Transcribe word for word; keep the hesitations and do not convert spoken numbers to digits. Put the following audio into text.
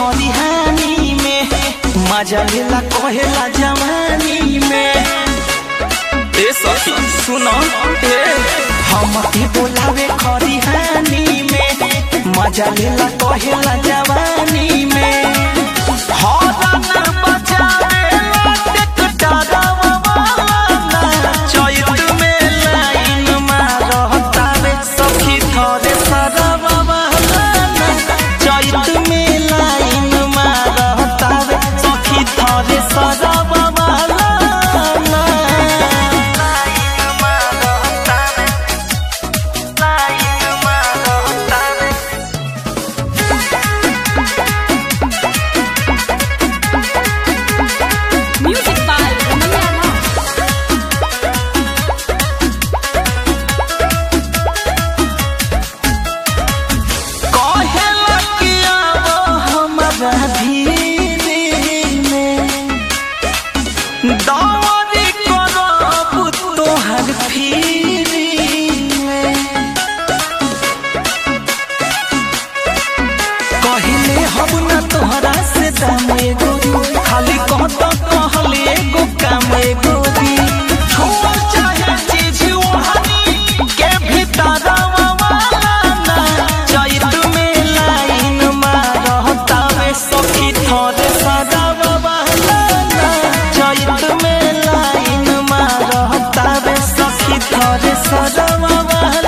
खरिहानी में मजा लेला कहेला जवानी में। ए सखी सुनो ए हम के बोलावे खरिहानी में मजा लेला कहेला जवानी में। हरन बजावे लाट डरावा चैत में लाइन मारतावे सखी थरे सरवा चैत में लाइन मारतावे सखी थरे सरवा दौरी करब तोहर फिरी में कहले हब न तोहरा से दाम एगो खाली कहत कहले एगो काम एगो दी छोड़ चाहे चीज ओहनी के भीतर वाला चैत में लाइन मारतावे सखी थरे सदावा चैत में लाइन मारतावे सखी थरे सदावा।